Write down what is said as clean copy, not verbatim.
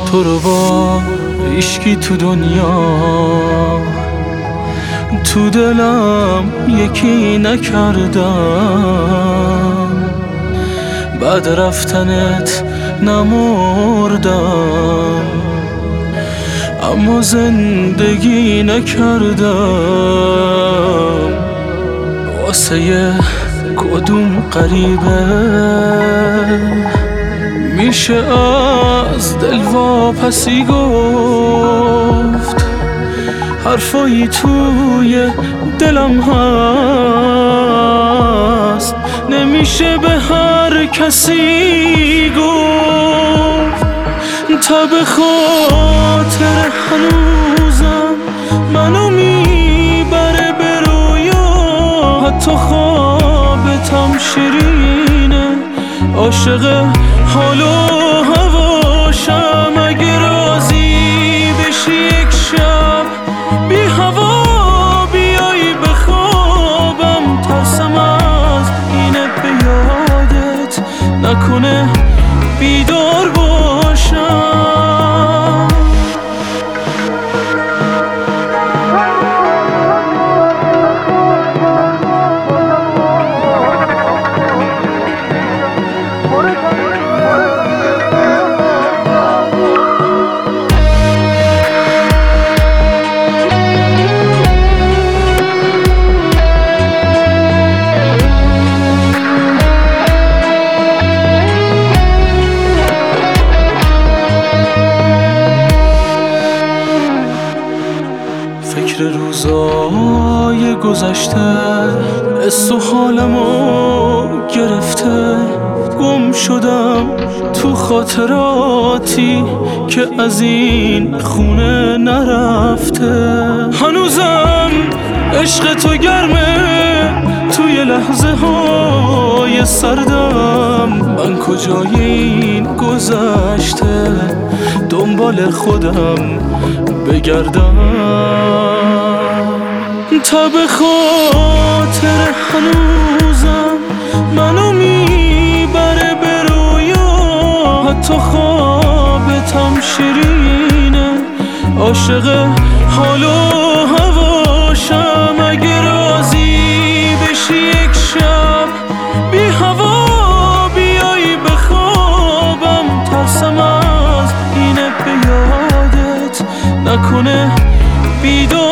تو رو با هیچکی تو دنیا تو دلم یکی نکردم. بعد رفتنت نمردم اما زندگی نکردم. واسه کدوم غریبه میشه از دل واپسی گفت؟ حرفایی توی دلم هست نمیشه به هر کسی گفت. تا به خاطر هنوزم منو میبره به رویا، حتی خوابتم شیرینه، عاشق حال و هواشم. اگه راضی بشی یک شب بی هوا بیایی بخوابم، ترسم از اینت به یادت نکنه بیدار باشم. فکر روزای گذشته حس و حالمو گرفته، گم شدم تو خاطراتی که از این خونه نرفته. هنوزم عشق تو گرمه توی لحظه های سردم، من کجای این گذشته دنبال خودم بگردم. تا به خاطر هنوزم منو میبره به رویا، حتی خوابتم شیرینه، عاشق حال و هواشم. اگه راضی بشی یک شب بی هوا بیایی بخوابم، ترسم از اینت به یادت نکنه بیدار